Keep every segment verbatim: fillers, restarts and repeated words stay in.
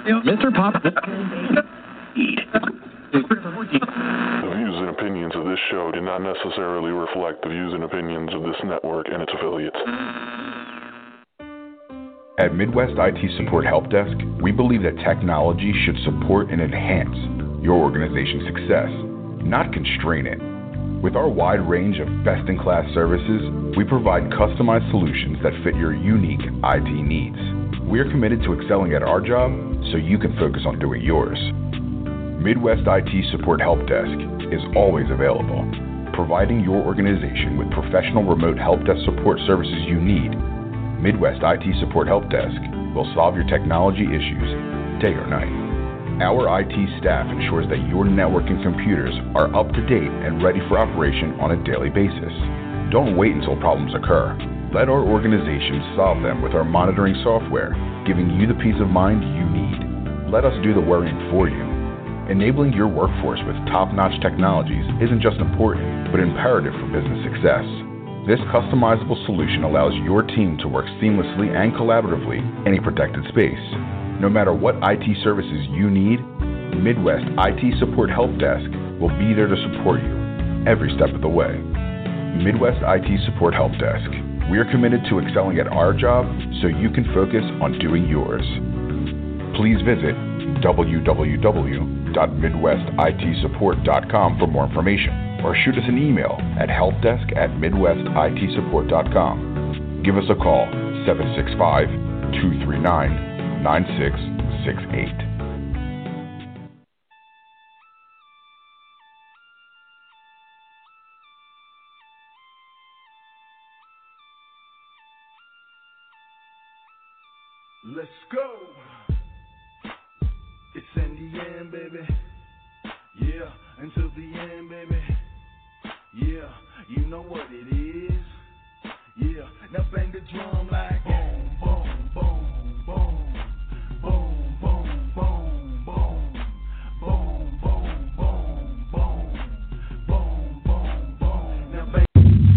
Mister Pop. The views and opinions of this show do not necessarily reflect the views and opinions of this network and its affiliates. At Midwest I T Support Help Desk, we believe that technology should support and enhance your organization's success, not constrain it. With our wide range of best-in-class services, we provide customized solutions that fit your unique I T needs. We are committed to excelling at our job so you can focus on doing yours. Midwest I T Support Help Desk is always available, providing your organization with professional remote help desk support services you need. Midwest I T Support Help Desk will solve your technology issues day or night. Our I T staff ensures that your network and computers are up to date and ready for operation on a daily basis. Don't wait until problems occur. Let our organization solve them with our monitoring software, giving you the peace of mind you need. Let us do the worrying for you. Enabling your workforce with top-notch technologies isn't just important, but imperative for business success. This customizable solution allows your team to work seamlessly and collaboratively in any protected space. No matter what I T services you need, Midwest I T Support Help Desk will be there to support you every step of the way. Midwest I T Support Help Desk. We are committed to excelling at our job so you can focus on doing yours. Please visit w w w dot midwest i t support dot com for more information, or shoot us an email at helpdesk at midwest i t support dot com. Give us a call, seven six five, two three nine, nine six six eight. Let's go. It's in the end, baby. Yeah, until the end, baby. Yeah, you know what it is. Yeah, now bang the drum like boom, boom, boom, boom, boom, boom, boom, boom, boom, boom, boom, boom, boom, boom, boom. Now bang.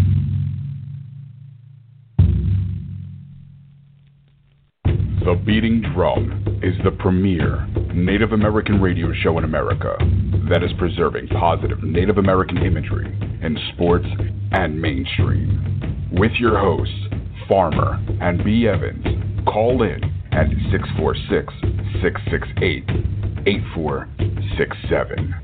The Beating Drum is the premier Native American radio show in America that is preserving positive Native American imagery in sports and mainstream. With your hosts, Farmer and B. Evans, call in at six four six, six six eight, eight four six seven.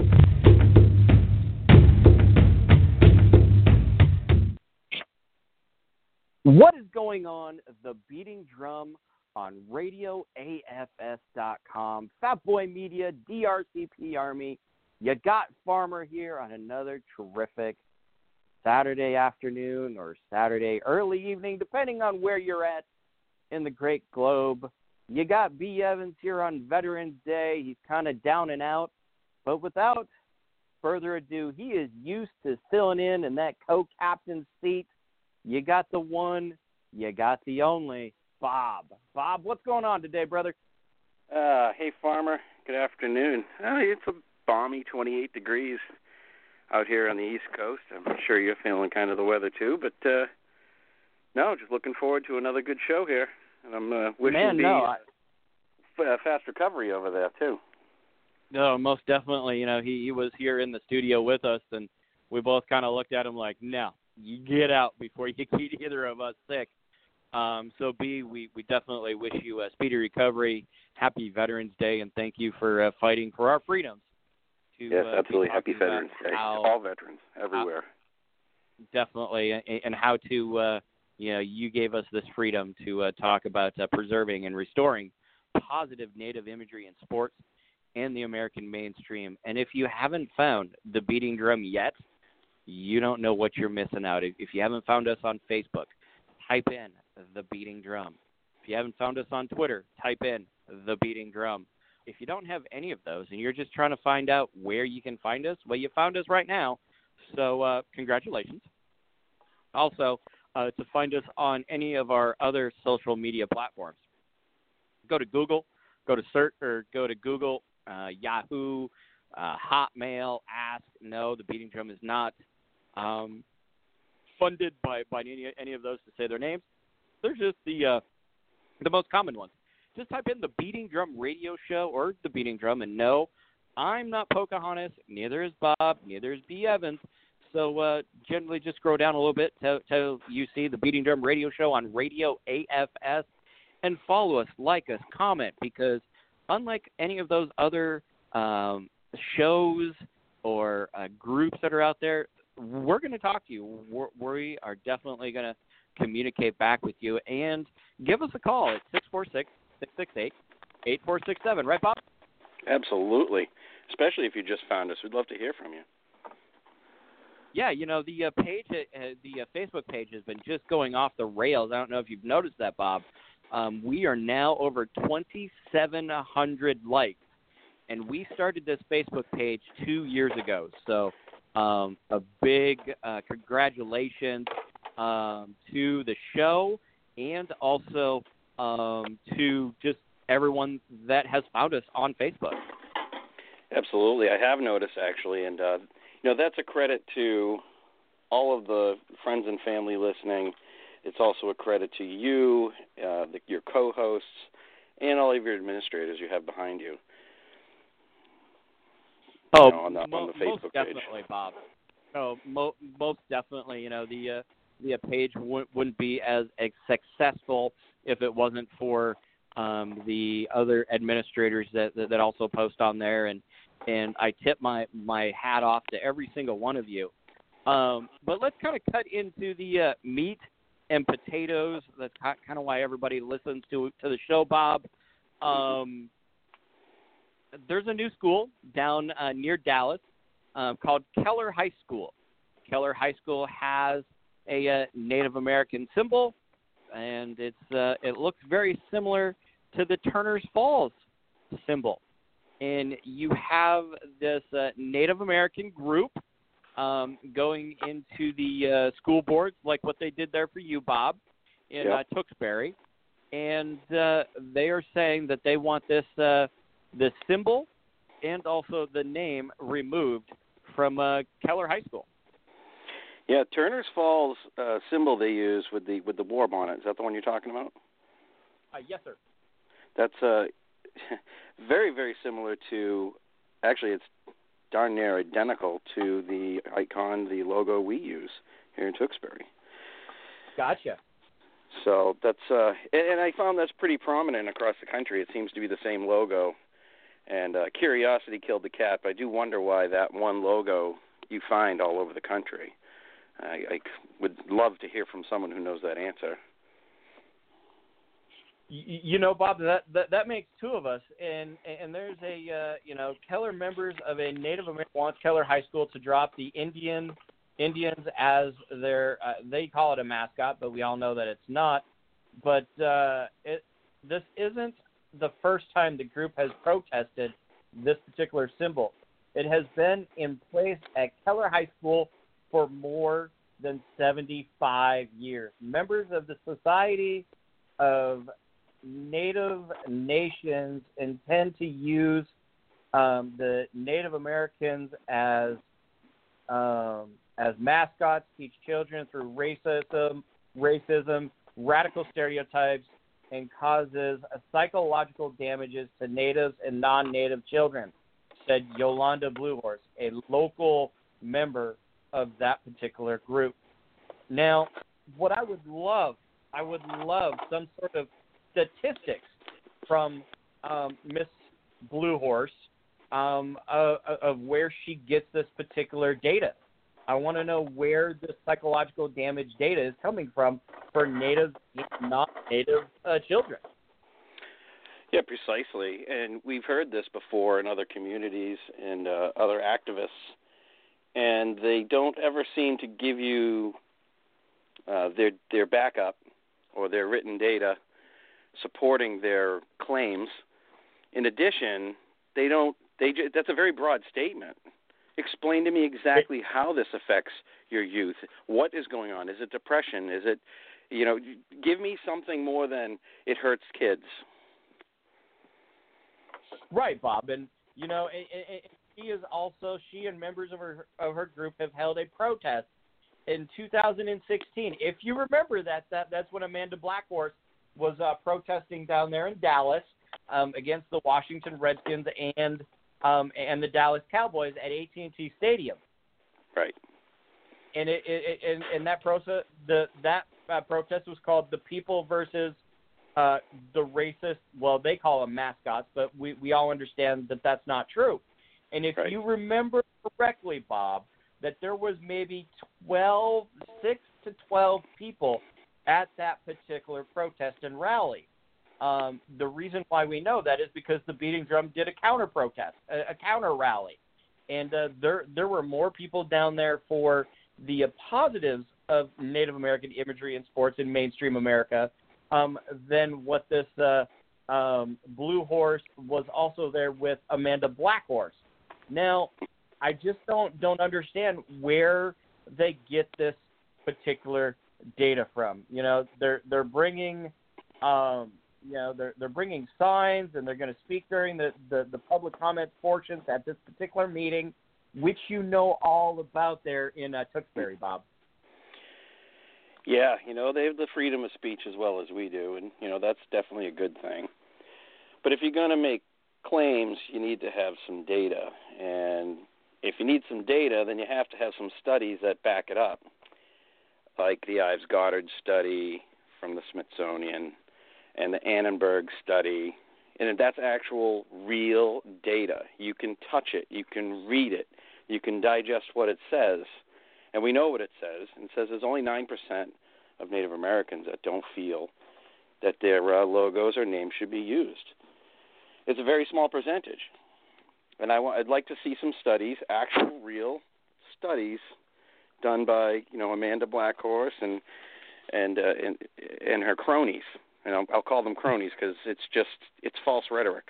What is going on? The Beating Drum on radio a f s dot com, Fat Boy Media, D R C P Army. You got Farmer here on another terrific Saturday afternoon or Saturday early evening, depending on where you're at in the Great Globe. You got B. Evans here on Veterans Day. He's kind of down and out, but without further ado, he is used to filling in in that co-captain seat. You got the one, you got the only, Bob. Bob, what's going on today, brother? Uh, hey, Farmer. Good afternoon. Uh, it's a balmy twenty-eight degrees out here on the East Coast. I'm sure you're feeling kind of the weather, too. But, uh, no, just looking forward to another good show here. And I'm uh, wishing Man, the no, I... f- fast recovery over there, too. No, most definitely. You know, he, he was here in the studio with us, and we both kind of looked at him like, no, you get out before you get either of us sick. Um, so, B, we, we definitely wish you a speedy recovery, happy Veterans Day, and thank you for uh, fighting for our freedoms. To, yes, uh, absolutely. Happy Veterans Day. How, all veterans, everywhere. How, definitely, and, and how to, uh, you know, you gave us this freedom to uh, talk about uh, preserving and restoring positive Native imagery in sports and the American mainstream. And if you haven't found the Beating Drum yet, you don't know what you're missing out. If, if you haven't found us on Facebook, type in The Beating Drum. If you haven't found us on Twitter, type in The Beating Drum. If you don't have any of those and you're just trying to find out where you can find us, well, you found us right now. So uh, congratulations. Also, uh, to find us on any of our other social media platforms, go to Google, go to search, or go to Google, uh, Yahoo, uh, Hotmail, Ask. No, The Beating Drum is not um, funded by, by any, any of those to say their names. They're just the uh, the most common ones. Just type in the Beating Drum Radio Show or the Beating Drum, and no, I'm not Pocahontas. Neither is Bob. Neither is B. Evans. So uh, generally, just scroll down a little bit till, till you see the Beating Drum Radio Show on Radio A F S, and follow us, like us, comment, because unlike any of those other um, shows or uh, groups that are out there, we're going to talk to you. We're, we are definitely going to communicate back with you, and give us a call at six four six, six six eight, eight four six seven. Right, Bob? Absolutely, especially if you just found us. We'd love to hear from you. Yeah, you know, the uh, page, uh, the uh, Facebook page has been just going off the rails. I don't know if you've noticed that, Bob. Um, we are now over twenty-seven hundred likes, and we started this Facebook page two years ago. So um, a big uh, congratulations um, to the show, and also um, to just everyone that has found us on Facebook. Absolutely. I have noticed, actually, and, uh, you know, that's a credit to all of the friends and family listening. It's also a credit to you, uh, the, your co-hosts, and all of your administrators you have behind you. Oh, you know, on, the, mo- on the Facebook most definitely, page. Bob. Oh, mo- most definitely. You know, the uh, the page w- wouldn't be as, as successful if it wasn't for um, the other administrators that, that that also post on there, and and I tip my my hat off to every single one of you. Um, but let's kind of cut into the uh, meat and potatoes. That's kind of why everybody listens to to the show, Bob. Um, there's a new school down uh, near Dallas uh, called Keller High School. Keller High School has a uh, Native American symbol, and it's uh, it looks very similar to the Turner's Falls symbol. And you have this uh, Native American group um, going into the uh, school boards, like what they did there for you, Bob, in yep. uh, Tewksbury. And uh, they are saying that they want this uh, this symbol and also the name removed from uh, Keller High School. Yeah, Turner's Falls uh, symbol they use with the with the war bonnet. Is that the one you're talking about? Uh, yes, sir. That's uh, very, very similar to, actually it's darn near identical to the icon, the logo we use here in Tewksbury. Gotcha. So that's, uh, and, and I found that's pretty prominent across the country. It seems to be the same logo. And uh, curiosity killed the cat, but I do wonder why that one logo you find all over the country. I, I would love to hear from someone who knows that answer. You, you know, Bob, that, that that makes two of us, and and there's a uh, you know Keller members of a Native American wants Keller High School to drop the Indian Indians as their uh, they call it a mascot, but we all know that it's not. But uh, it this isn't the first time the group has protested this particular symbol. It has been in place at Keller High School for more than seventy-five years. Members of the Society of Native Nations intend to use um, the Native Americans as um, as mascots, teach children through racism, racism, radical stereotypes, and causes psychological damages to natives and non-native children, said Yolanda Bluehorse, a local member of that particular group. Now, what I would love, I would love some sort of statistics from um, Miss Bluehorse um, uh, of where she gets this particular data. I want to know where the psychological damage data is coming from for native, non-native uh, children. Yeah, precisely. And we've heard this before in other communities and uh, other activists, and they don't ever seem to give you uh, their their backup or their written data supporting their claims. In addition, they don't. They that's a very broad statement. Explain to me exactly how this affects your youth. What is going on? Is it depression? Is it, you know, give me something more than it hurts kids. Right, Bob, and you know, it, it, she is also she and members of her of her group have held a protest in two thousand sixteen. If you remember that, that that's when Amanda Blackhorse was uh, protesting down there in Dallas um, against the Washington Redskins and um, and the Dallas Cowboys at A T and T Stadium. Right. And it, it, it and, and that process, the that uh, protest was called the People versus uh, the Racist. Well, they call them mascots, but we, we all understand that that's not true. And if right. you remember correctly, Bob, that there was maybe twelve, six to twelve people at that particular protest and rally. Um, the reason why we know that is because the Beating Drum did a counter protest, a, a counter rally, and uh, there there were more people down there for the uh, positives of Native American imagery in sports in mainstream America um, than what this uh, um, Blue Horse was also there with Amanda Blackhorse. Now, I just don't don't understand where they get this particular data from. You know, they're they're bringing, um, you know, they're they're bringing signs, and they're going to speak during the, the, the public comment portions at this particular meeting, which you know all about there in uh, Tewksbury, Bob. Yeah, you know, they have the freedom of speech as well as we do, and you know that's definitely a good thing. But if you're going to make claims, you need to have some data, and if you need some data, then you have to have some studies that back it up, like the Ives Goddard study from the Smithsonian and the Annenberg study, and that's actual real data. You can touch it, you can read it, you can digest what it says, and we know what it says. It says there's only nine percent of Native Americans that don't feel that their uh, logos or names should be used. It's a very small percentage. And I want, I'd like to see some studies, actual real studies, done by you know Amanda Blackhorse and and uh, and, and her cronies. And I'll, I'll call them cronies because it's just it's false rhetoric.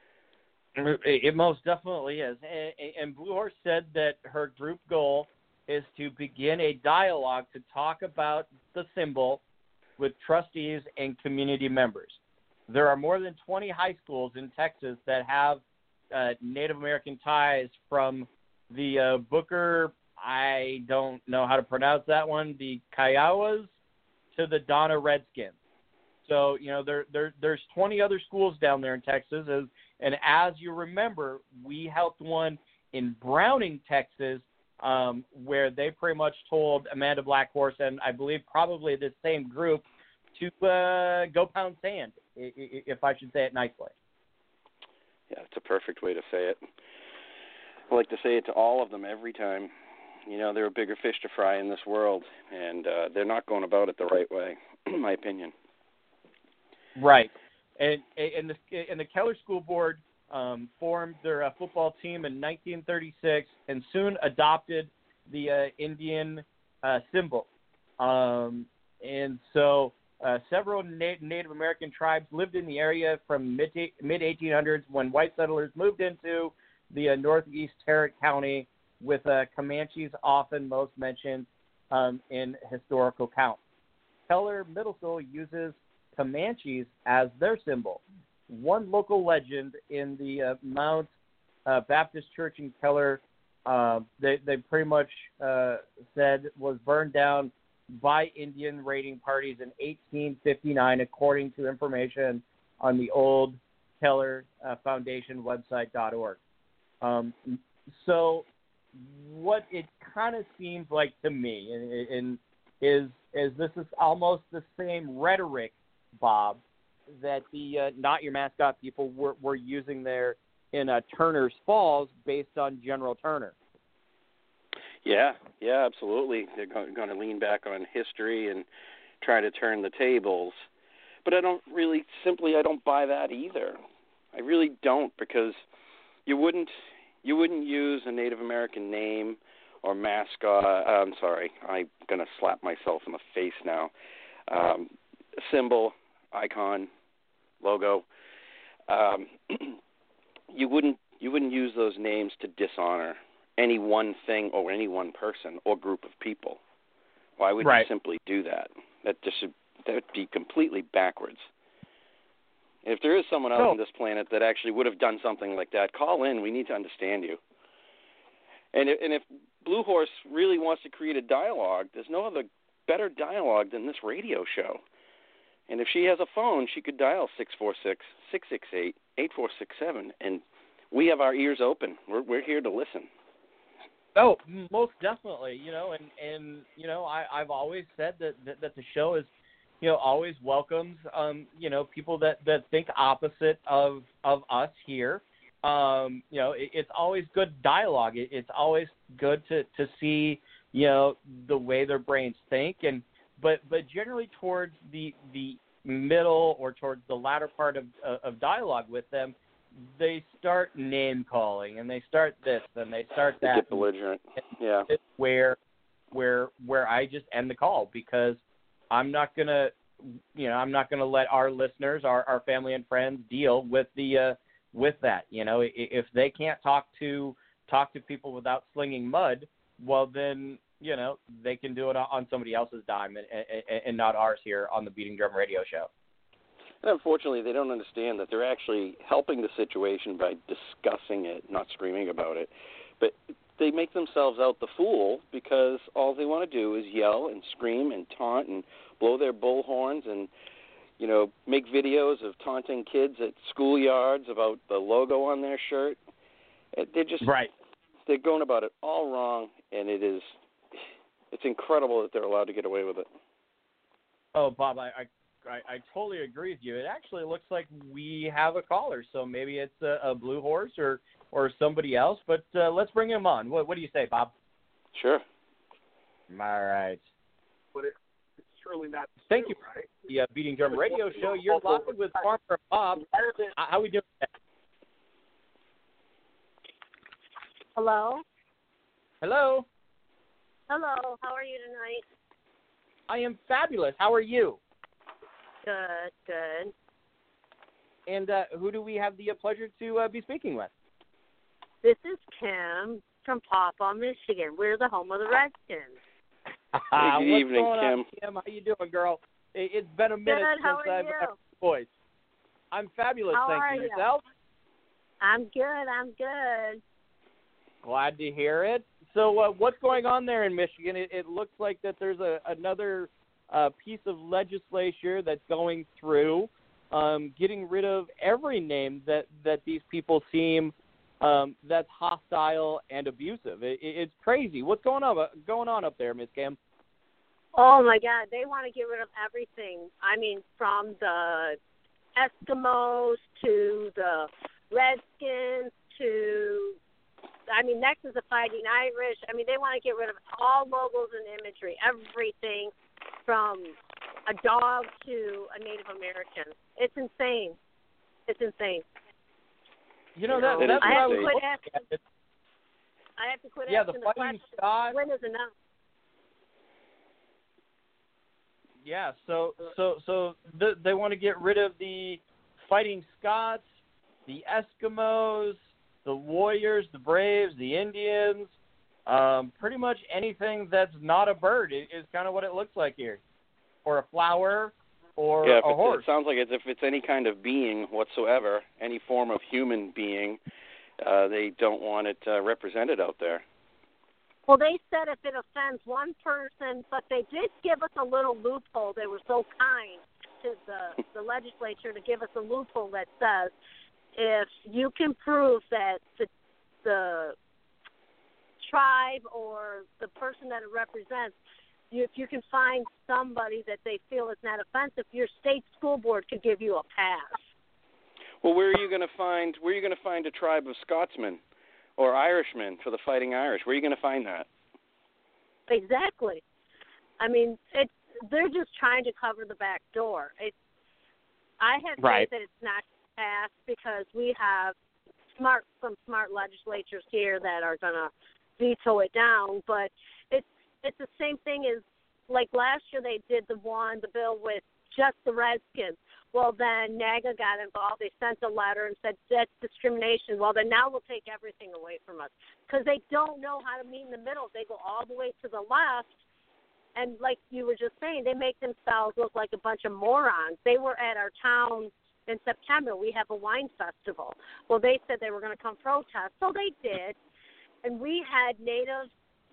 It most definitely is. And, and Blue Horse said that her group goal is to begin a dialogue to talk about the symbol with trustees and community members. There are more than twenty high schools in Texas that have uh, Native American ties, from the uh, Booker, I don't know how to pronounce that one, the Kiowas, to the Donna Redskins. So, you know, there, there there's twenty other schools down there in Texas. As, and as you remember, we helped one in Browning, Texas, um, where they pretty much told Amanda Blackhorse and I believe probably the same group to uh, go pound sand, if I should say it nicely. Yeah, it's a perfect way to say it. I like to say it to all of them every time. You know, there are bigger fish to fry in this world, and uh, they're not going about it the right way, in my opinion. Right. And, and, the, and the Keller School Board um, formed their uh, football team in nineteen thirty-six and soon adopted the uh, Indian uh, symbol. Um, and so uh, several Na- Native American tribes lived in the area from mid mid eighteen hundreds when white settlers moved into the uh, northeast Tarrant County, with uh, Comanches often most mentioned um, in historical accounts. Keller Middle School uses Comanches as their symbol. One local legend in the uh, Mount uh, Baptist Church in Keller, uh, they, they pretty much uh, said was burned down by Indian raiding parties in eighteen fifty-nine, according to information on the old Keller uh, Foundation website dot org. Um, so what it kind of seems like to me and, and is is this is almost the same rhetoric, Bob, that the uh, Not Your Mascot people were, were using there in uh, Turner's Falls based on General Turner. Yeah, yeah, absolutely. They're going to lean back on history and try to turn the tables. But I don't really, simply, I don't buy that either. I really don't, because you wouldn't, you wouldn't use a Native American name or mascot. Uh, I'm sorry, I'm going to slap myself in the face now. Um, symbol, icon, logo. Um, you wouldn't, you wouldn't use those names to dishonor any one thing or any one person or group of people. Why would right. you simply do that? That just that would be completely backwards. If there is someone else no. on this planet that actually would have done something like that, call in. We need to understand you. And if, and if Blue Horse really wants to create a dialogue, there's no other better dialogue than this radio show. And if she has a phone, she could dial six four six, six six eight, eight four six seven, and we have our ears open. We're we're here to listen. Oh, most definitely. You know, and, and you know, I, I've always said that, that, that the show is, you know, always welcomes, um, you know, people that, that think opposite of, of us here. Um, you know, it, it's always good dialogue. It, it's always good to, to see, you know, the way their brains think. And but but generally towards the the middle or towards the latter part of of dialogue with them, they start name calling and they start this and they start that. They get belligerent. Yeah. It's where where where I just end the call, because I'm not gonna, you know, I'm not gonna let our listeners, our, our family and friends deal with the uh, with that. You know, if they can't talk to talk to people without slinging mud, well then, you know, they can do it on somebody else's dime and, and, and not ours here on the Beating Drum Radio Show. And unfortunately, they don't understand that they're actually helping the situation by discussing it, not screaming about it. But they make themselves out the fool because all they want to do is yell and scream and taunt and blow their bullhorns and, you know, make videos of taunting kids at schoolyards about the logo on their shirt. They're just right. They're going about it all wrong, and it is it's incredible that they're allowed to get away with it. Oh, Bob, I, I, I totally agree with you. It actually looks like we have a caller, so maybe it's a, a Blue Horse or, or somebody else, but uh, let's bring him on. What, what do you say, Bob? Sure. All right. But it, it's surely not Thank true, you. right? The uh, Beating Drum Radio Show. You're live with Farmer Bob. How, how we doing? Hello? Hello. Hello, how are you tonight? I am fabulous. How are you? Good, good. And uh, who do we have the uh, pleasure to uh, be speaking with? This is Kim from Pawpaw, Michigan. We're the home of the Redskins. Hey, good What's evening, going Kim. on, Kim? How you doing, girl? It, it's been a minute Good, since how are I've you? heard your voice. I'm fabulous, How thank are you. you? Yourself? I'm good, I'm good. Glad to hear it. So uh, what's going on there in Michigan? It, it looks like that there's a, another uh, piece of legislature that's going through, um, getting rid of every name that, that these people seem um, that's hostile and abusive. It, it, it's crazy. What's going on going on up there, Miss Kim? Oh, my God, they want to get rid of everything. I mean, from the Eskimos to the Redskins to... I mean, next is the Fighting Irish. I mean, they want to get rid of all logos and imagery, everything from a dog to a Native American. It's insane. It's insane. You know, You that, know, that's I what I have was to quit looking asking, at. I have to quit Yeah, asking the the, Fighting question, Scots. when is enough? Yeah, so so so the, they want to get rid of the Fighting Scots, the Eskimos, the Warriors, the Braves, the Indians, um, pretty much anything that's not a bird is, is kind of what it looks like here, or a flower, or yeah, if a it's, horse. it sounds like it's, if it's any kind of being whatsoever, any form of human being, uh, they don't want it uh, represented out there. Well, they said if it offends one person, but they did give us a little loophole. They were so kind to the, the legislature to give us a loophole that says if you can prove that the, the tribe or the person that it represents, you, if you can find somebody that they feel is not offensive, your state school board could give you a pass. Well, where are you going to find where are you going to find a tribe of Scotsmen or Irishmen for the Fighting Irish? Where are you going to find that? Exactly. I mean, it's they're just trying to cover the back door. It's I have Right. faith that it's not passed because we have smart some smart legislatures here that are going to veto it down. But it's it's the same thing as like last year they did the one the bill with just the Redskins. Well, then NAGA got involved. They sent a letter and said that's discrimination. Well, then now we'll take everything away from us because they don't know how to meet in the middle. They go all the way to the left, and like you were just saying, they make themselves look like a bunch of morons. They were at our town in September. We have a wine festival. Well, they said they were going to come protest, so they did, and we had Native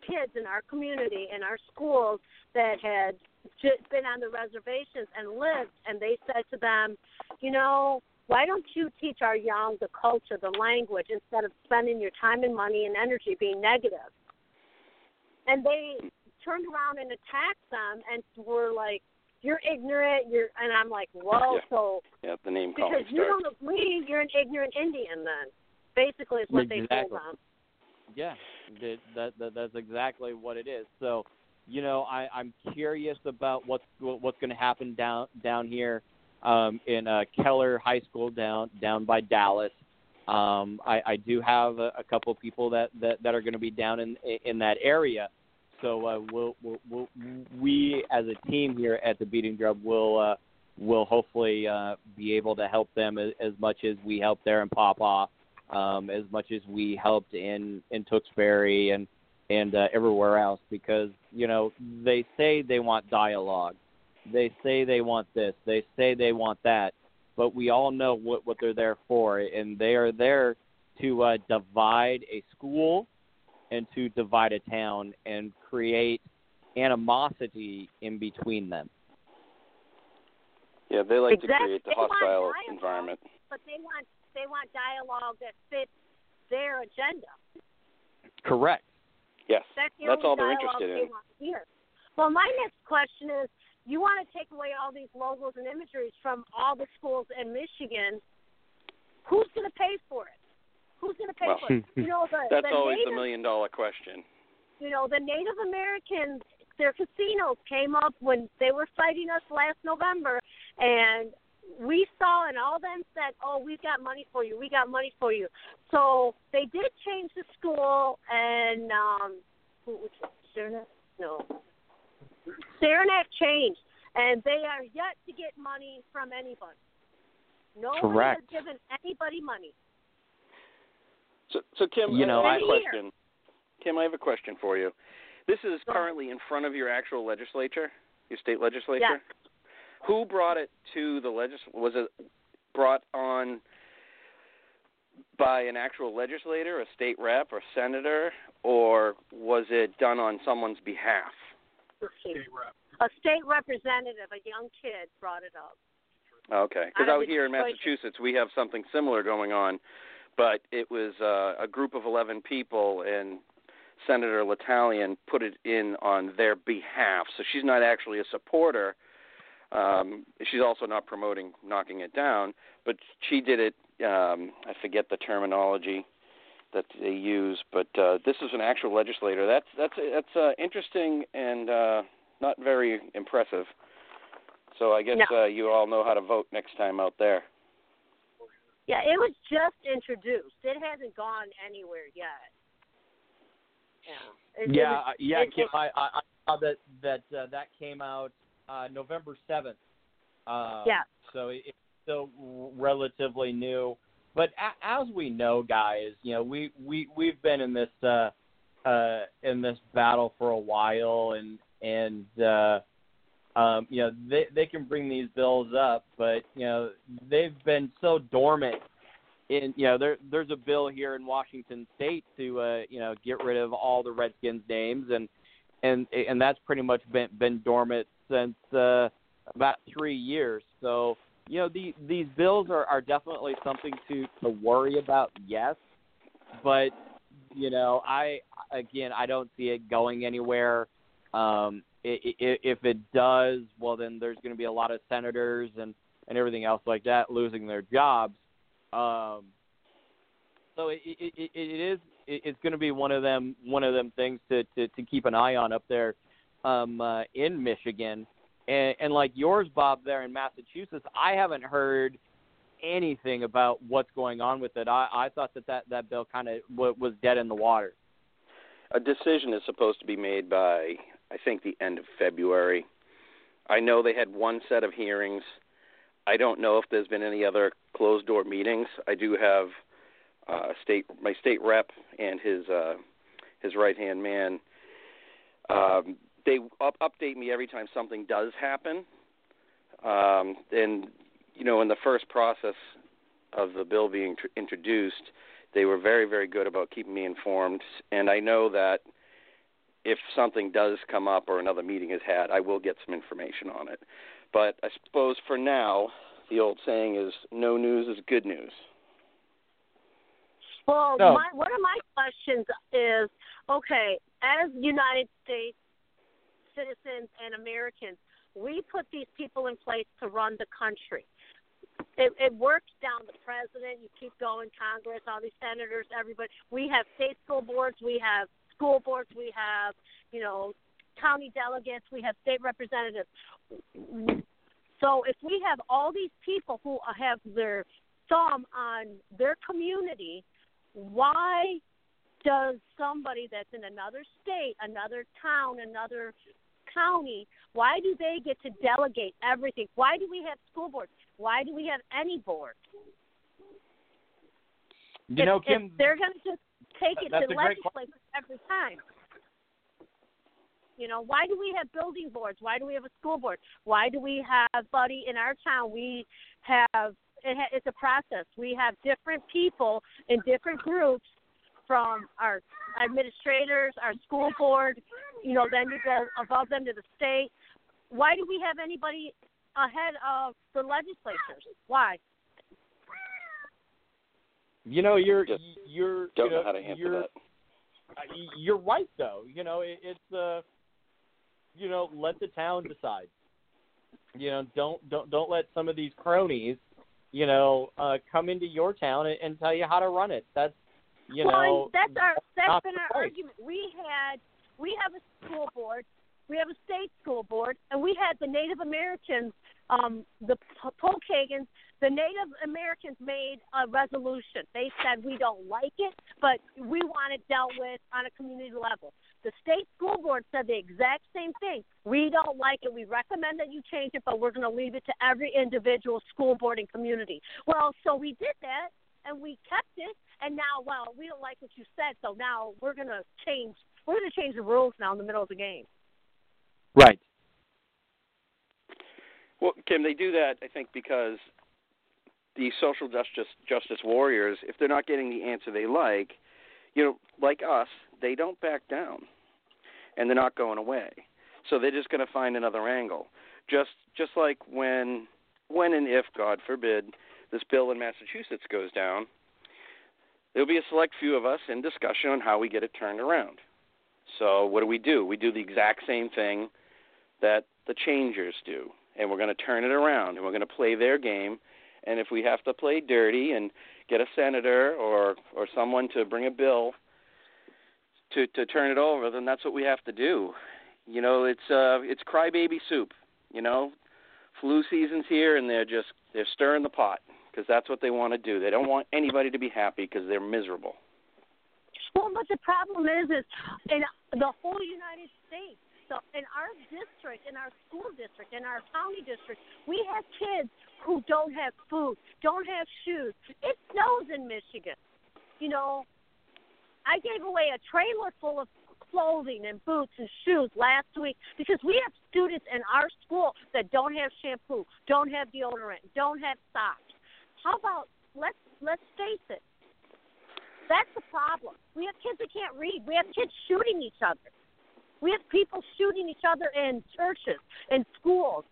kids in our community, in our schools, that had just been on the reservations and lived, and they said to them, you know, why don't you teach our young the culture, the language, instead of spending your time and money and energy being negative? And they turned around and attacked them and were like, you're ignorant, you're, and I'm like, whoa, yeah. so. Yeah, the name calling because you starts. don't agree, you're an ignorant Indian then. Basically is what exactly. they told them. Yeah, that, that, that that's exactly what it is. So, you know, I, I'm curious about what's what's going to happen down down here um, in uh, Keller High School down down by Dallas. Um, I, I do have a, a couple people that, that, that are going to be down in in that area. So uh, we'll, we'll, we'll we as a team here at the Beating Drum will uh, will hopefully uh, be able to help them as, as much as we helped there in Pawpaw. Um, as much as we helped in, in Tewksbury and and uh, everywhere else, because, you know, they say they want dialogue. They say they want this. They say they want that. But we all know what, what they're there for, and they are there to uh, divide a school and to divide a town and create animosity in between them. Yeah, they like exactly. to create the they hostile dialogue, environment. But they want They want dialogue that fits their agenda. Correct. Yes, that's, the that's all they're dialogue interested they in. Want to hear. Well, my next question is, you want to take away all these logos and imageries from all the schools in Michigan. Who's going to pay for it? Who's going to pay well, for it? You know, the, that's the always Native, the million-dollar question. You know, the Native Americans, their casinos came up when they were fighting us last November, and we saw, and all of them said, oh, we've got money for you, we got money for you. So they did change the school, and, um, who was it, Saranac? No. Saranac changed, and they are yet to get money from anybody. No one has given anybody money. So, so Kim, you know, I have I, a question. Kim, I have a question for you. This is currently in front of your actual legislature, your state legislature? Yes. Who brought it to the legis? Was it brought on by an actual legislator, a state rep, or senator, or was it done on someone's behalf? State rep. A state representative, a young kid, brought it up. Okay, because Out out of here in Detroit. Massachusetts, we have something similar going on, but it was uh, a group of eleven people, and Senator L'Italian put it in on their behalf. So she's not actually a supporter. Um, she's also not promoting knocking it down, but she did it. Um, I forget the terminology that they use, but uh, this is an actual legislator. That's that's that's uh, interesting and uh, not very impressive. So I guess no. uh, you all know how to vote next time out there. Yeah, it was just introduced. It hasn't gone anywhere yet. Yeah, it, yeah, it, yeah. it, Kim, it, I, I saw that that uh, that came out uh, November seventh. Um, yeah. So it, it's still relatively new. But a, as we know, guys, you know, we we we've been in this uh, uh, in this battle for a while, and and uh, um, you know they they can bring these bills up, but you know they've been so dormant. In you know there there's a bill here in Washington State to uh, you know get rid of all the Redskins names, and and and that's pretty much been been dormant since uh, about three years. So. You know, the, these bills are, are definitely something to, to worry about, yes. But, you know, I, again, I don't see it going anywhere. Um, it, it, if it does, well, then there's going to be a lot of senators and, and everything else like that losing their jobs. Um, so it, it, it, it is it, it's going to be one of them one of them things to, to, to keep an eye on up there um, uh, in Michigan. And, and like yours, Bob, there in Massachusetts, I haven't heard anything about what's going on with it. I, I thought that that, that bill kind of w- was dead in the water. A decision is supposed to be made by, I think, the end of February. I know they had one set of hearings. I don't know if there's been any other closed-door meetings. I do have uh, state my state rep and his uh, his right-hand man. Um, They up, update me every time something does happen. Um, and, you know, in the first process of the bill being tr- introduced, they were very, very good about keeping me informed. And I know that if something does come up or another meeting is had, I will get some information on it. But I suppose for now, the old saying is, no news is good news. Well, No. my, one of my questions is, okay, as United States citizens and Americans, we put these people in place to run the country. It, it works down the president. You keep going, Congress, all these senators, everybody. We have state school boards. We have school boards. We have, you know, county delegates. We have state representatives. So if we have all these people who have their thumb on their community, why does somebody that's in another state, another town, another county, why do they get to delegate everything? Why do we have school boards? Why do we have any board? You if, know, Kim, if they're going to just take it that's to a great legislators every time. You know, why do we have building boards? Why do we have a school board? Why do we have, buddy, in our town, we have, it ha, it's a process. We have different people in different groups, from our administrators, our school board, you know, then you go above them to the state. Why do we have anybody ahead of the legislatures? Why? You know, you're Just you're Don't you know, know how to answer you're, that. You're right, though. You know, it, it's uh, you know, let the town decide. You know, don't don't don't let some of these cronies, you know, uh, come into your town and, and tell you how to run it. That's you well, know, that's our that's not been the our point. argument. We had we have a school board, we have a state school board, and we had the Native Americans, um, the Pokagons. The Native Americans made a resolution. They said we don't like it, but we want it dealt with on a community level. The state school board said the exact same thing. We don't like it. We recommend that you change it, but we're going to leave it to every individual school board and community. Well, so we did that, and we kept it, and now, well, we don't like what you said, so now we're going to change. We're going to change the rules now in the middle of the game. Right. Well, Kim, they do that, I think, because the social justice justice warriors, if they're not getting the answer they like, you know, like us, they don't back down, and they're not going away. So they're just going to find another angle. Just just like when when and if, God forbid, this bill in Massachusetts goes down, there'll be a select few of us in discussion on how we get it turned around. So what do we do? We do the exact same thing that the changers do, and we're going to turn it around, and we're going to play their game. And if we have to play dirty and get a senator or, or someone to bring a bill to, to turn it over, then that's what we have to do. You know, it's uh, it's crybaby soup. You know, flu season's here, and they're just they're stirring the pot because that's what they want to do. They don't want anybody to be happy because they're miserable. Well, but the problem is, is in the whole United States. So in our district, in our school district, in our county district, we have kids who don't have food, don't have shoes. It snows in Michigan. You know, I gave away a trailer full of clothing and boots and shoes last week because we have students in our school that don't have shampoo, don't have deodorant, don't have socks. How about let's let's face it. That's the problem. We have kids that can't read. We have kids shooting each other. We have people shooting each other in churches, in schools.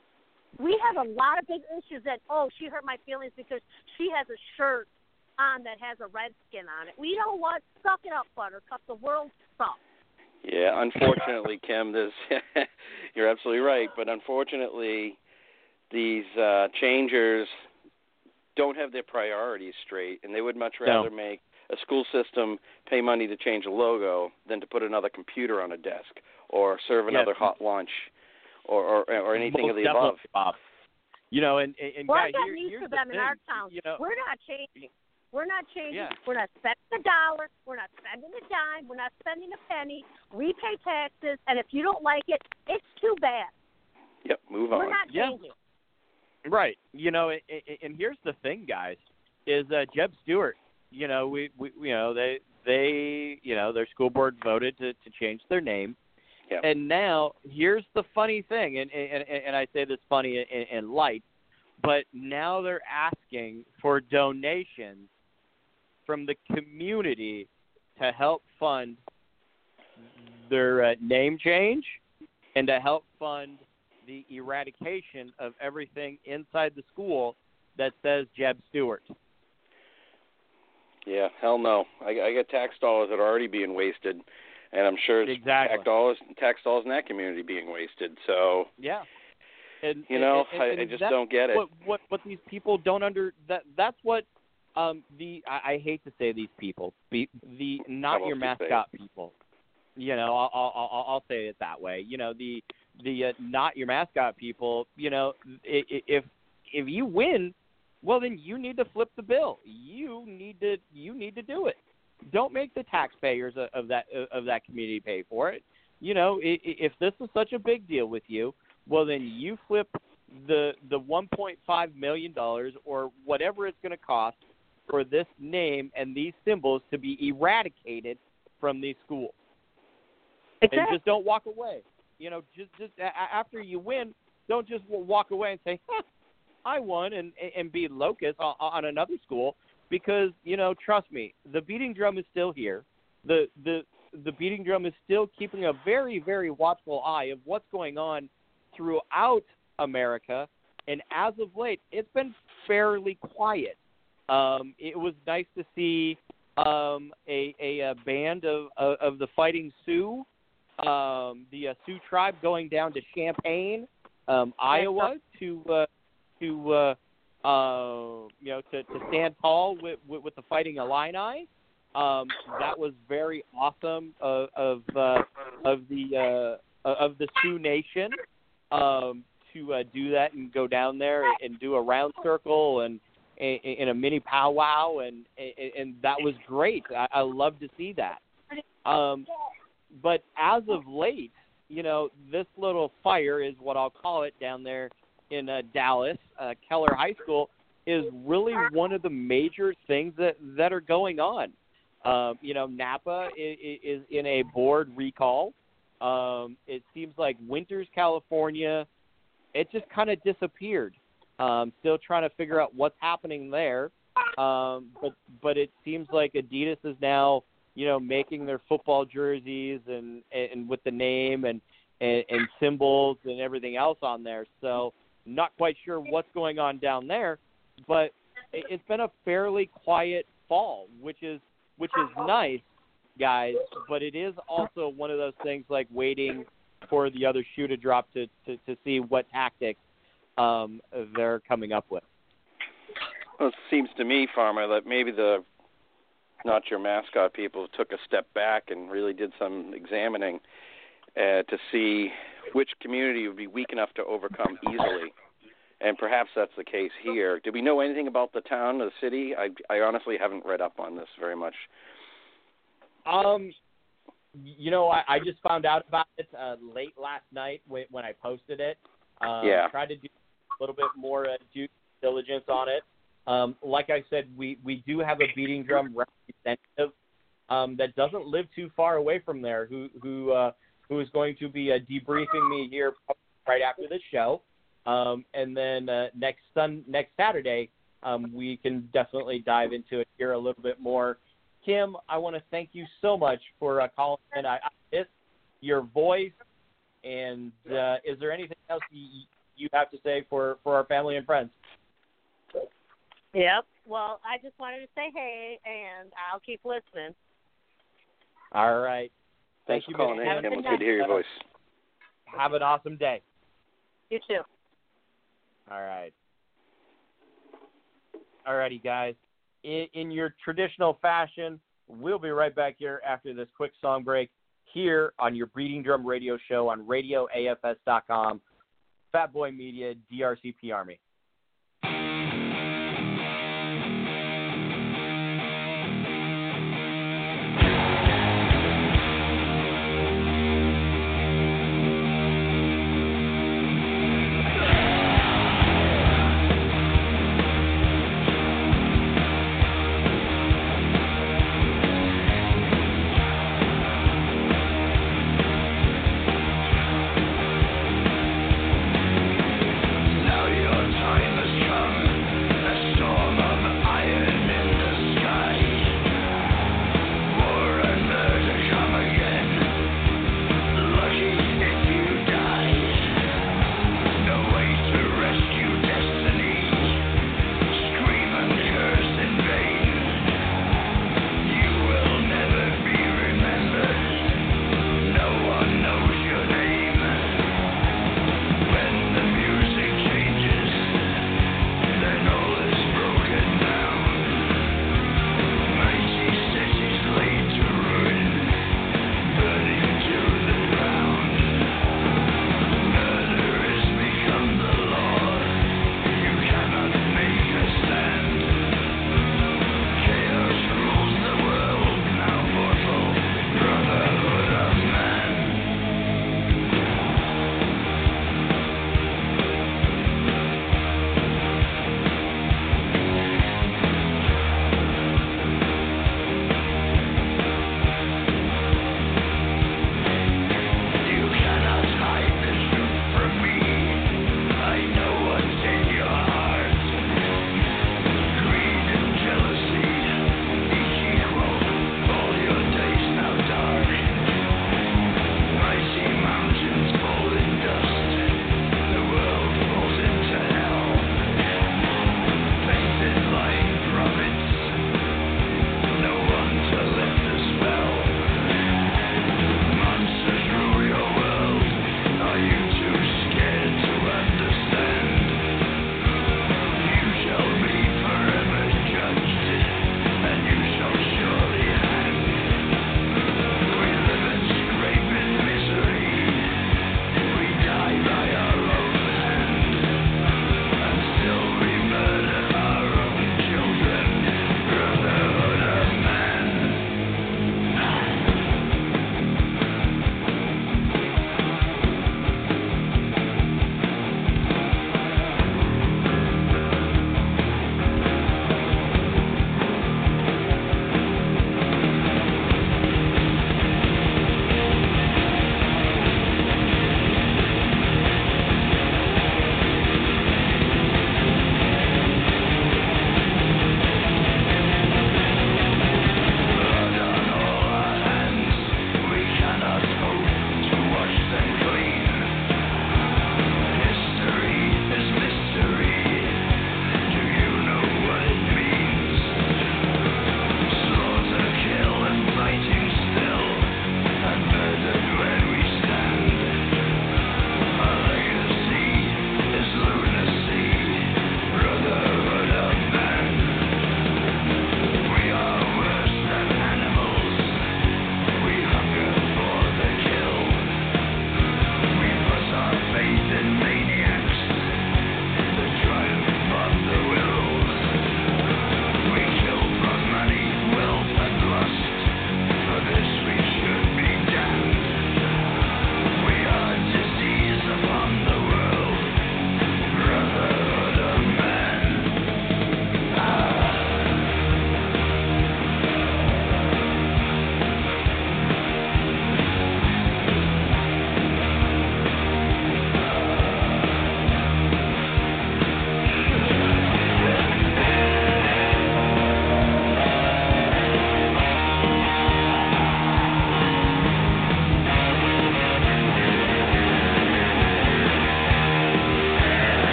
We have a lot of big issues that, oh, she hurt my feelings because she has a shirt on that has a redskin on it. We know what? Suck it up, Buttercup. The world sucks. Yeah, unfortunately, Kim, this you're absolutely right. But unfortunately, these uh, changers don't have their priorities straight, and they would much rather No. make a school system pay money to change a logo than to put another computer on a desk or serve another Yes. hot lunch or, or, or anything Most of the definitely, above. Bob. You know, and, and, and Well, guys, I got here, news here's for the them thing. in our town. You know, We're not changing. We're not changing. Yeah. We're not spending a dollar. We're not spending a dime. We're not spending a penny. We pay taxes, and if you don't like it, it's too bad. Yep, move We're on. not Yeah. changing. right. You know, and, and here's the thing, guys, is uh, Jeb Stewart. You know, we, we you know they they you know their school board voted to, to change their name, Yep. and now here's the funny thing, and and, and I say this funny in, in light, but now they're asking for donations from the community to help fund their uh, name change and to help fund the eradication of everything inside the school that says Jeb Stuart. Yeah, hell no. I, I got tax dollars that are already being wasted, and I'm sure it's exactly. tax dollars, tax dollars in that community being wasted. So yeah, and you know, and, and, I, I just don't get it. What, what what these people don't under that that's what um the I, I hate to say these people the, the not your mascot people. You know, I'll, I'll I'll say it that way. You know, the the uh, not your mascot people. You know, if if you win, well, then you need to flip the bill. You need to you need to do it. Don't make the taxpayers of that of that community pay for it. You know, if this is such a big deal with you, well, then you flip the the one point five million dollars or whatever it's going to cost for this name and these symbols to be eradicated from these schools. Exactly. And just don't walk away. You know, just just after you win, don't just walk away and say, huh, I won, and and be locust on, on another school, because, you know, trust me, the beating drum is still here. The the the beating drum is still keeping a very, very watchful eye of what's going on throughout America, and as of late, it's been fairly quiet. Um, it was nice to see um, a, a a band of of, of the Fighting Sioux, um, the uh, Sioux tribe, going down to Champaign, um, Iowa, to uh, to uh, uh, you know to, to stand tall with, with, with the Fighting Illini. Um, that was very awesome of of, uh, of the uh, of the Sioux Nation um, to uh, do that and go down there and do a round circle and in a mini powwow, and and that was great. I, I love to see that. Um, but as of late, you know, this little fire is what I'll call it down there in uh, Dallas, uh, Keller High School, is really one of the major things that, that are going on. Um, you know, Napa is, is in a board recall. Um, it seems like Winters, California, it just kind of disappeared. Um, still trying to figure out what's happening there. Um, but but it seems like Adidas is now, you know, making their football jerseys and, and with the name and, and, and symbols and everything else on there. So not quite sure what's going on down there, but it, it's been a fairly quiet fall, which is which is nice, guys. But it is also one of those things like waiting for the other shoe to drop to, to, to see what tactics Um, they're coming up with. Well, it seems to me, Farmer, that maybe the not your mascot people took a step back and really did some examining uh, to see which community would be weak enough to overcome easily. And perhaps that's the case here. Do we know anything about the town, the city? I, I honestly haven't read up on this very much. Um, you know, I, I just found out about it uh, late last night when, when I posted it. Um, yeah. Tried to do a little bit more uh, due diligence on it. Um, like I said, we, we do have a beating drum representative um, that doesn't live too far away from there, who who uh, who is going to be uh, debriefing me here right after this show. Um, and then uh, next sun next Saturday, um, we can definitely dive into it here a little bit more. Kim, I want to thank you so much for uh, calling in. I, I miss your voice. And uh, is there anything else you, you have to say for, for our family and friends? Yep. Well, I just wanted to say hey, and I'll keep listening. All right. Thanks Thank for you, calling in, Kim. Kim. It's good to hear your voice. Have an awesome day. You too. All right. All righty, guys. In, in your traditional fashion, we'll be right back here after this quick song break, here on your Breeding Drum Radio Show on radio A F S dot com, Fat Boy Media, D R C P Army. Now you're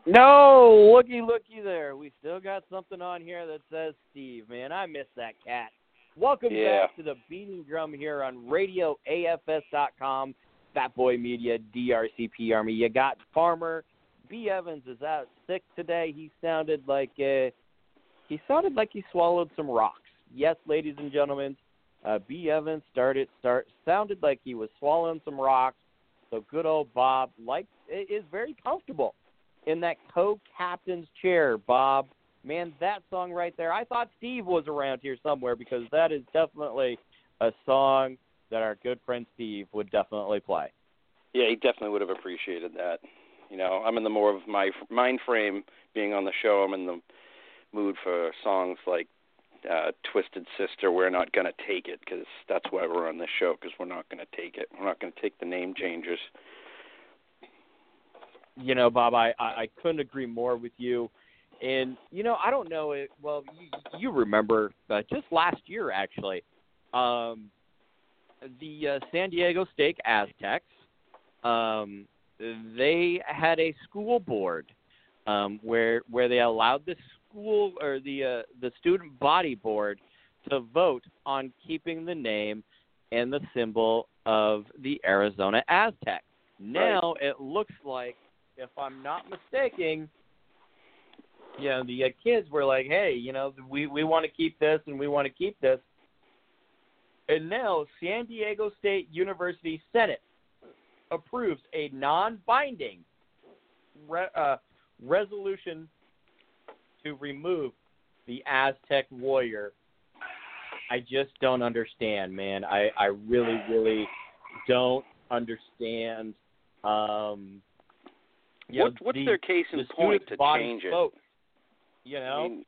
No, looky, looky there. We still got something on here that says Steve. Man, I miss that cat. Welcome Yeah. back to the Beating Drum here on radio A F S dot com, Fat Boy Media, D R C P Army. You got Farmer. B. Evans is out sick today. He sounded like uh, he sounded like he swallowed some rocks. Yes, ladies and gentlemen, uh, B. Evans started start sounded like he was swallowing some rocks. So good old Bob like is very comfortable in that co-captain's chair. Bob, man, that song right there. I thought Steve was around here somewhere because that is definitely a song that our good friend Steve would definitely play. Yeah, he definitely would have appreciated that. You know, I'm in the more of my mind frame being on the show. I'm in the mood for songs like uh, Twisted Sister, We're Not Gonna Take It, because that's why we're on this show, because we're not going to take it. We're not going to take the name changes. You know, Bob, I, I, I couldn't agree more with you. And, you know, I don't know, it, well, you, you remember uh, just last year, actually, um, the uh, San Diego State Aztecs, um, they had a school board um, where where they allowed the school or the uh, the student body board to vote on keeping the name and the symbol of the Arizona Aztecs. Now right. It looks like, if I'm not mistaken, you know, the uh, kids were like, hey, you know, we, we want to keep this and we want to keep this. And now San Diego State University Senate approves a non-binding re- uh, resolution to remove the Aztec warrior. I just don't understand, man. I, I really, really don't understand. Um, you what, know, what's the, their case in the point to change it? Vote, you know? I mean,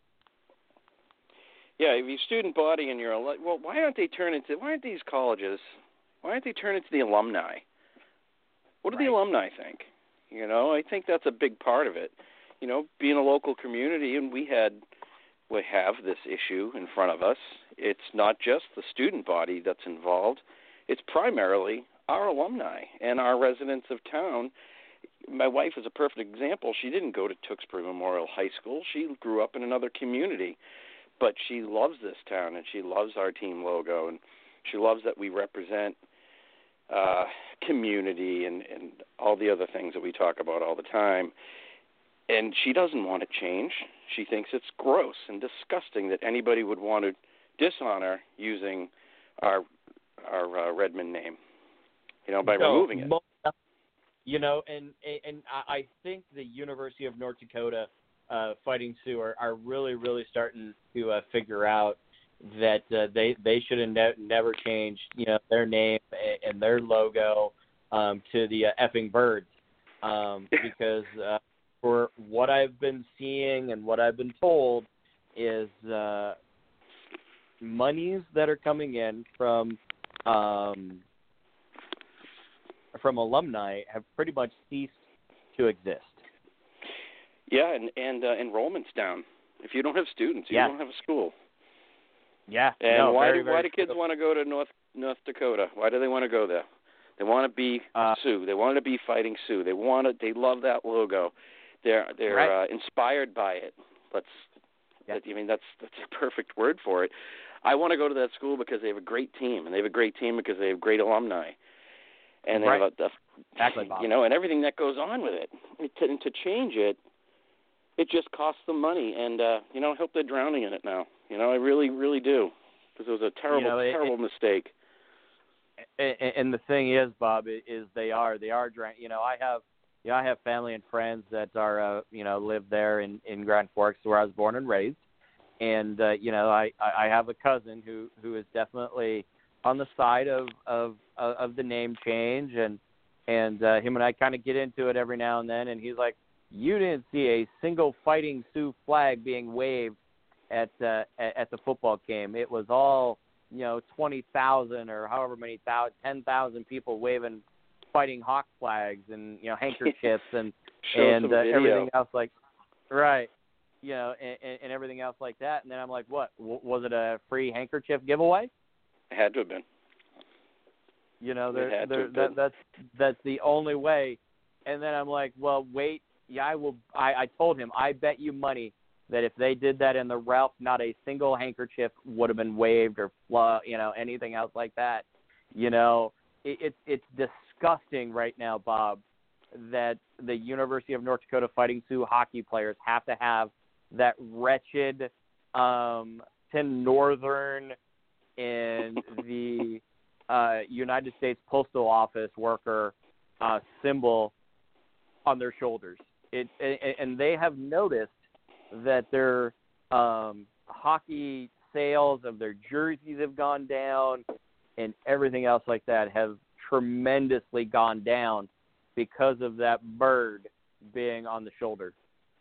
yeah, if you student body and you're ele- well, why aren't they turn into? Why aren't these colleges? Why aren't they turn into the alumni? What do right. the alumni think? You know, I think that's a big part of it. You know, being a local community, and we had, we have this issue in front of us. It's not just the student body that's involved. It's primarily our alumni and our residents of town. My wife is a perfect example. She didn't go to Tewksbury Memorial High School. She grew up in another community, but she loves this town, and she loves our team logo, and she loves that we represent uh, community and, and all the other things that we talk about all the time. And she doesn't want to change. She thinks it's gross and disgusting that anybody would want to dishonor using our our uh, Redmond name, you know, by so, removing it. You know, and and I think the University of North Dakota uh, Fighting Sioux are, are really, really starting to uh, figure out that uh, they they should have ne- never changed, you know, their name and their logo um, to the uh, effing birds, um, because uh, for what I've been seeing and what I've been told is uh, monies that are coming in from um, from alumni have pretty much ceased to exist. Yeah, and, and uh, enrollment's down. If you don't have students, you yeah. don't have a school. Yeah. And no, why very, do very why do kids true. want to go to North North Dakota? Why do they want to go there? They want to be uh, Sioux. They want to be Fighting Sioux. They want to. They love that logo. They're they're right. uh, inspired by it. Let's. Yeah. That, I mean, that's that's a perfect word for it. I want to go to that school because they have a great team, and they have a great team because they have great alumni, and they right. have a, a exactly, Bob. you know, and everything that goes on with it. And to, and to change it, it just costs them money, and uh, you know, I hope they're drowning in it now. You know, I really, really do, because it was a terrible, you know, it, terrible it, mistake. And, and the thing is, Bob, is they are they are dra- you know I have you know, I have family and friends that are uh, you know live there in, in Grand Forks, where I was born and raised, and uh, you know I, I have a cousin who, who is definitely on the side of of, of the name change, and and uh, him and I kind of get into it every now and then, and he's like, you didn't see a single Fighting Sioux flag being waved at uh, at the football game. It was all, you know, twenty thousand or however many thousand, ten thousand people waving Fighting Hawk flags and, you know, handkerchiefs and and uh, everything else like, right, you know, and, and everything else like that. And then I'm like, what? W- was it a free handkerchief giveaway? It had to have been. You know, there, there, that, that's that's the only way. And then I'm like, well, wait, yeah, I will. I, I told him, I bet you money that if they did that in the Ralph, not a single handkerchief would have been waved or, you know, anything else like that. You know, it, it's it's disgusting right now, Bob, that the University of North Dakota Fighting Sioux hockey players have to have that wretched um, Tin Northern and the uh, United States Postal Office worker uh, symbol on their shoulders. It, and, and they have noticed that their um, hockey sales of their jerseys have gone down and everything else like that have tremendously gone down because of that bird being on the shoulder.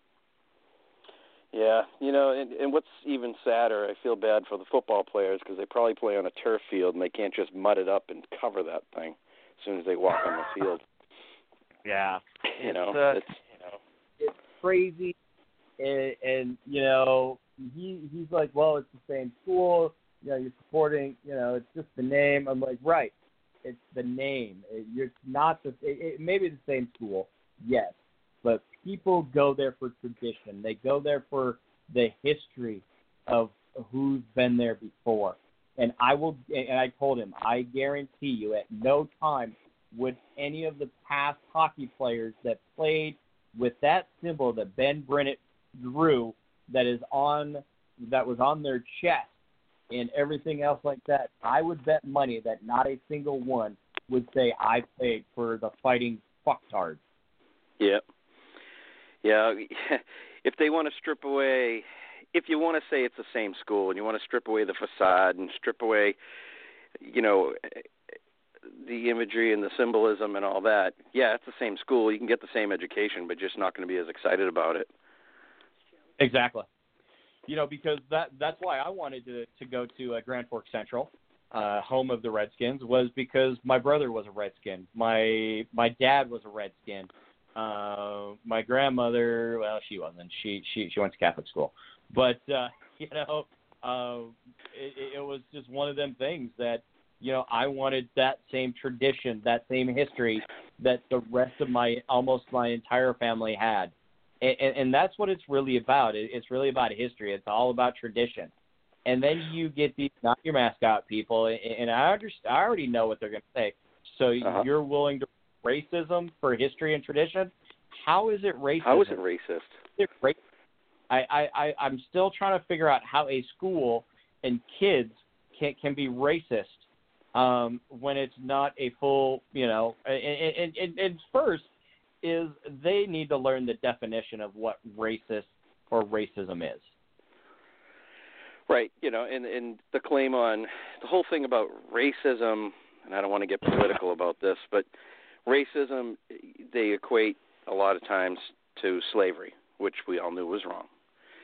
Yeah, you know, and, and what's even sadder, I feel bad for the football players because they probably play on a turf field and they can't just mud it up and cover that thing as soon as they walk on the field. Yeah, you know, it's, uh, it's you know, it's crazy, and, and you know, he he's like, well, it's the same school. You know, you're supporting. You know, it's just the name. I'm like, right, it's the name. It, you're not the. It, it may be the same school, yes, but people go there for tradition. They go there for the history of who's been there before. And I will. And I told him, I guarantee you, at no time would any of the past hockey players that played with that symbol that Ben Bennett drew, that is on, that was on their chest, and everything else like that, I would bet money that not a single one would say I played for the Fighting Fucktards. Yeah. Yeah. If they want to strip away, if you want to say it's the same school and you want to strip away the facade and strip away, you know, the imagery and the symbolism and all that, yeah, it's the same school. You can get the same education, but just not going to be as excited about it. Exactly. You know, because that that's why I wanted to, to go to uh, Grand Forks Central, uh, home of the Redskins, was because my brother was a Redskin. My my dad was a Redskin. Uh, my grandmother, well, she wasn't. She she she went to Catholic school. But, uh, you know, uh, it, it was just one of them things that, you know, I wanted that same tradition, that same history that the rest of my, almost my entire family had. And, and, and that's what it's really about. It, it's really about history. It's all about tradition. And then you get these, not your mascot people, and, and I, understand, I already know what they're going to say. So uh-huh. You're willing to racism for history and tradition? How is it racist? How is it racist? It's racist. I, I, I, I'm still trying to figure out how a school and kids can, can be racist um, when it's not a full, you know, and, and, and, and first is they need to learn the definition of what racist or racism is. Right. You know, and, and the claim on the whole thing about racism, and I don't want to get political about this, but racism, they equate a lot of times to slavery, which we all knew was wrong.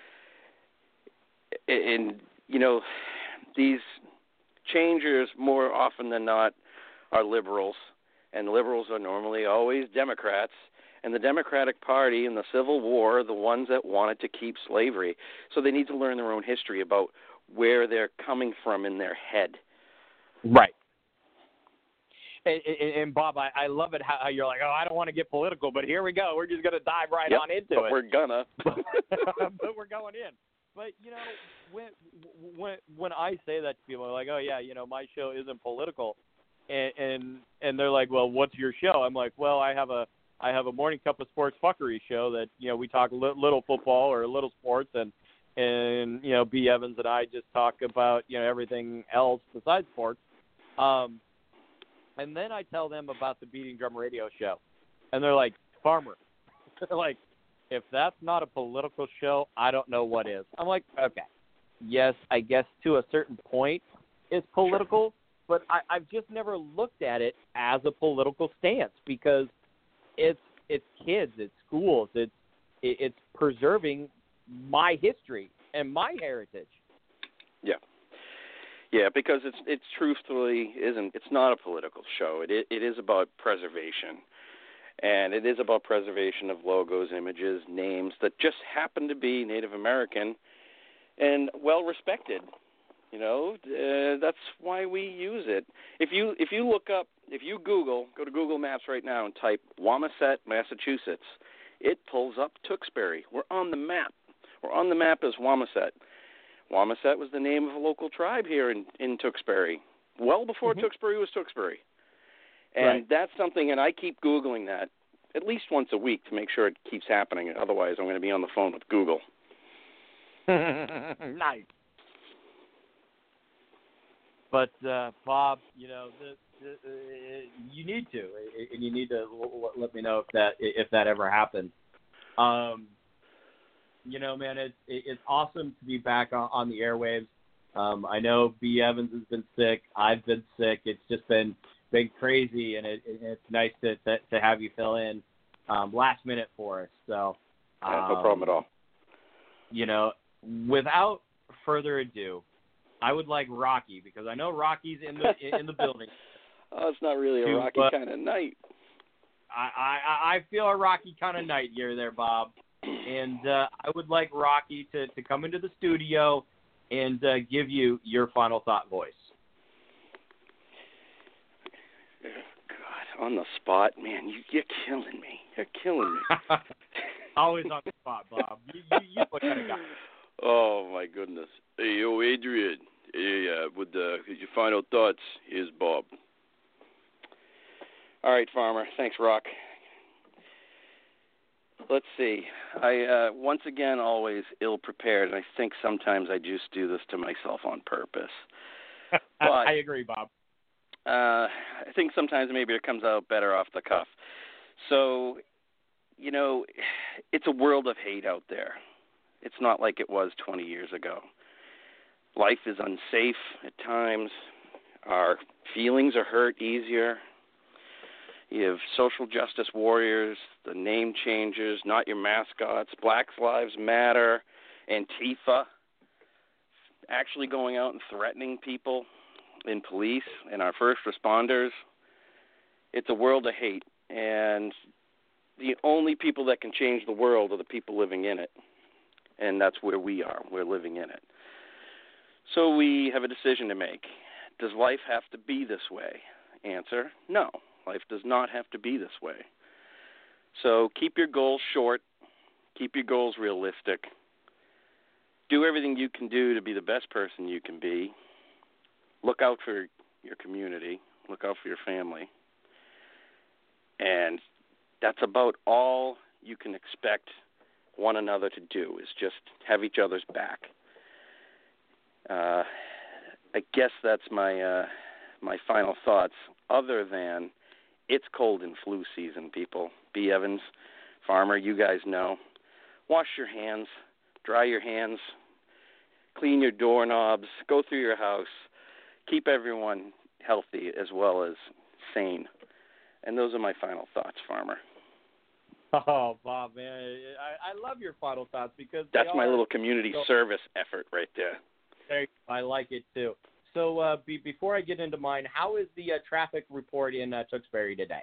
And, you know, these changers more often than not are liberals, and liberals are normally always Democrats, and the Democratic Party in the Civil War are the ones that wanted to keep slavery. So they need to learn their own history about where they're coming from in their head. Right. And, and, and Bob, I, I love it how you're like, oh, I don't want to get political, but here we go. We're just going to dive right yep, on into but it. We're gonna. but we're going in. But, you know, when when when I say that to people, they're like, oh, yeah, you know, my show isn't political. And, and and they're like, well, what's your show? I'm like, well, I have a I have a Morning Cup of Sports fuckery show that, you know, we talk li- little football or little sports, and, and, you know, B. Evans and I just talk about, you know, everything else besides sports. Um, and then I tell them about the Beating Drum Radio show. And they're like, Farmer. They're like, if that's not a political show, I don't know what is. I'm like, okay. Yes, I guess to a certain point it's political, but I, I've just never looked at it as a political stance because it's it's kids, it's schools, it's it's preserving my history and my heritage. Yeah, yeah, because it's it's truthfully isn't it's not a political show. It it is about preservation, and it is about preservation of logos, images, names that just happen to be Native American and well respected. You know, uh, that's why we use it. If you if you look up, if you Google, go to Google Maps right now and type Wamasett, Massachusetts, it pulls up Tewksbury. We're on the map. We're on the map as Wamosett. Wamosett was the name of a local tribe here in, in Tewksbury, well before mm-hmm. Tewksbury was Tewksbury. And right. that's something, and I keep Googling that at least once a week to make sure it keeps happening. Otherwise, I'm going to be on the phone with Google. Nice. But, uh, Bob, you know, the, the, uh, you need to, and you need to l- let me know if that if that ever happens. Um, you know, man, it's it's awesome to be back on, on the airwaves. Um, I know B. Evans has been sick. I've been sick. It's just been been crazy, and it, it, it's nice to, to to have you fill in um, last minute for us. So, um, yeah, no problem at all. You know, without further ado, I would like Rocky, because I know Rocky's in the in the building. Oh, it's not really a to, Rocky uh, kind of night. I, I I feel a Rocky kind of night here, there, Bob, and uh, I would like Rocky to, to come into the studio and uh, give you your final thought voice. God, on the spot, man, you, you're killing me. You're killing me. Always on the spot, Bob. You you, you what kind of guy? Oh my goodness. Hey, yo, Adrian. Hey, uh, with uh, your final thoughts, here's Bob. All right, Farmer. Thanks, Rock. Let's see. I uh, once again always ill prepared, and I think sometimes I just do this to myself on purpose. But, I agree, Bob. Uh, I think sometimes maybe it comes out better off the cuff. So, you know, it's a world of hate out there. It's not like it was twenty years ago. Life is unsafe at times. Our feelings are hurt easier. You have social justice warriors, the name changers, not your mascots, Black Lives Matter, Antifa, actually going out and threatening people in police and our first responders. It's a world of hate, and the only people that can change the world are the people living in it, and that's where we are. We're living in it. So we have a decision to make. Does life have to be this way? Answer, no. Life does not have to be this way. So keep your goals short. Keep your goals realistic. Do everything you can do to be the best person you can be. Look out for your community. Look out for your family. And that's about all you can expect one another to do, is just have each other's back. Uh, I guess that's my uh, my final thoughts, other than it's cold and flu season, people. B. Evans, Farmer, you guys know. Wash your hands, dry your hands, clean your doorknobs, go through your house, keep everyone healthy as well as sane. And those are my final thoughts, Farmer. Oh, Bob, man, I, I love your final thoughts, because that's my are, little community so, service effort right there. I like it too. So uh, be, before I get into mine, how is the uh, traffic report in uh, Tewksbury today?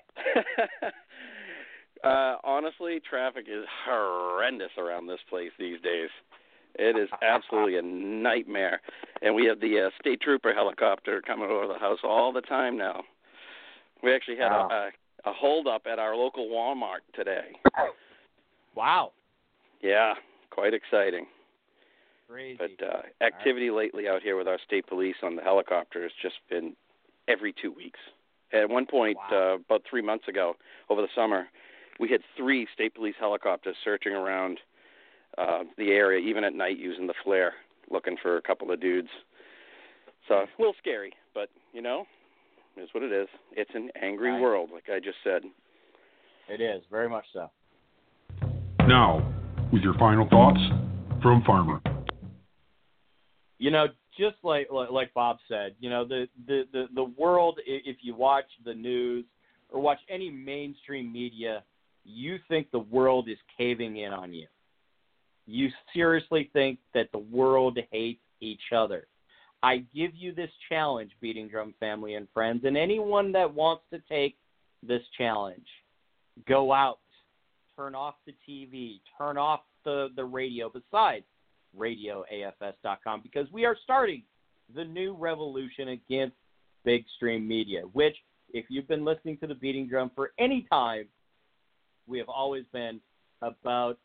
uh, honestly, traffic is horrendous around this place these days. It is absolutely a nightmare. And we have the uh, state trooper helicopter coming over the house all the time now. We actually had wow. a, a, a hold-up at our local Walmart today. Wow. Yeah, quite exciting. Crazy. But uh, activity right. lately out here with our state police on the helicopter has just been every two weeks. At one point, wow. uh, about three months ago, over the summer, we had three state police helicopters searching around uh, the area, even at night, using the flare, looking for a couple of dudes. So a little scary, but, you know, it's what it is. It's an angry right. world, like I just said. It is, very much so. Now, with your final thoughts from Farmer. You know, just like like Bob said, you know, the, the, the, the world, if you watch the news or watch any mainstream media, you think the world is caving in on you. You seriously think that the world hates each other. I give you this challenge, Beating Drum family and friends, and anyone that wants to take this challenge, go out, turn off the T V, turn off the, the radio, besides radio A F S dot com, because we are starting the new revolution against big stream media, which, if you've been listening to the Beating Drum for any time, we have always been about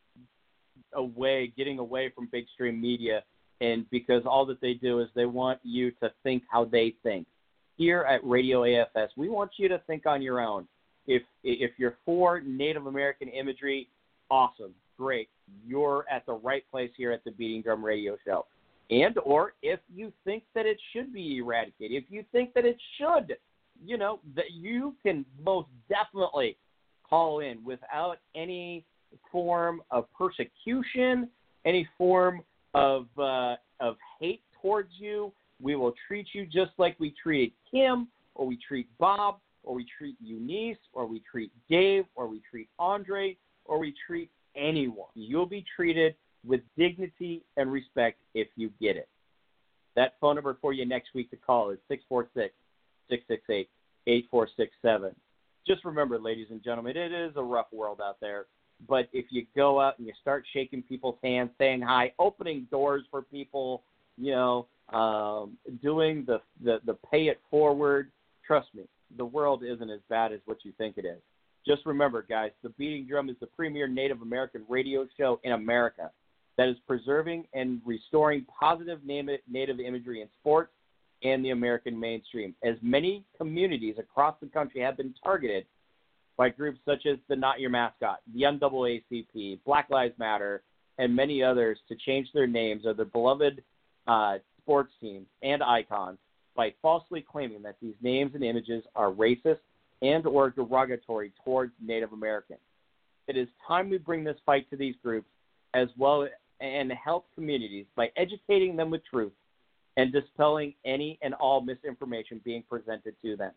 away, getting away from big stream media, and because all that they do is they want you to think how they think. Here at Radio A F S, we want you to think on your own. If if you're for Native American imagery, awesome, great. You're at the right place here at the Beating Drum Radio Show. And or if you think that it should be eradicated, if you think that it should, you know, that you can most definitely call in without any form of persecution, any form of uh, of hate towards you. We will treat you just like we treated Kim, or we treat Bob, or we treat Eunice, or we treat Dave, or we treat Andre, or we treat anyone. You'll be treated with dignity and respect if you get it. That phone number for you next week to call is six four six, six six eight, eight four six seven. Just remember, ladies and gentlemen, it is a rough world out there. But if you go out and you start shaking people's hands, saying hi, opening doors for people, you know, um, doing the, the, the pay it forward, trust me, the world isn't as bad as what you think it is. Just remember, guys, the Beating Drum is the premier Native American radio show in America that is preserving and restoring positive Native imagery in sports and the American mainstream. As many communities across the country have been targeted by groups such as the Not Your Mascot, the N double A C P, Black Lives Matter, and many others to change their names of their beloved uh, sports teams and icons by falsely claiming that these names and images are racist and or derogatory towards Native Americans. It is time we bring this fight to these groups as well and help communities by educating them with truth and dispelling any and all misinformation being presented to them.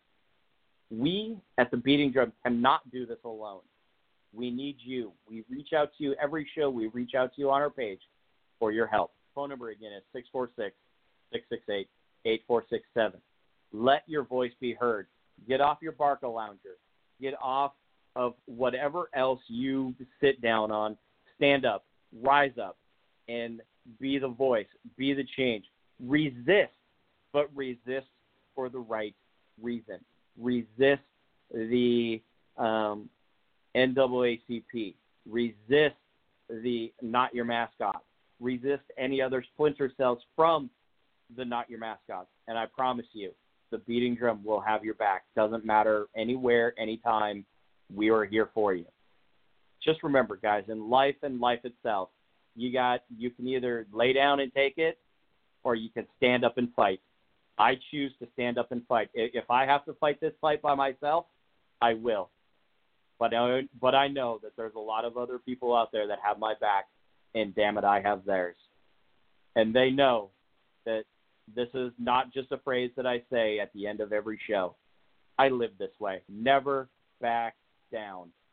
We at the Beating Drum cannot do this alone. We need you. We reach out to you every show. We reach out to you on our page for your help. Phone number again is six four six, six six eight, eight four six seven. Let your voice be heard. Get off your Barca lounger. Get off of whatever else you sit down on. Stand up, rise up, and be the voice. Be the change. Resist, but resist for the right reason. Resist the um, N double A C P. Resist the Not Your Mascot. Resist any other splinter cells from the Not Your Mascots. And I promise you, the Beating Drum will have your back. Doesn't matter anywhere, anytime. We are here for you. Just remember, guys, in life and life itself, you got you can either lay down and take it, or you can stand up and fight. I choose to stand up and fight. If I have to fight this fight by myself, I will. But I, but I know that there's a lot of other people out there that have my back, and damn it, I have theirs. And they know that this is not just a phrase that I say at the end of every show. I live this way. Never back down.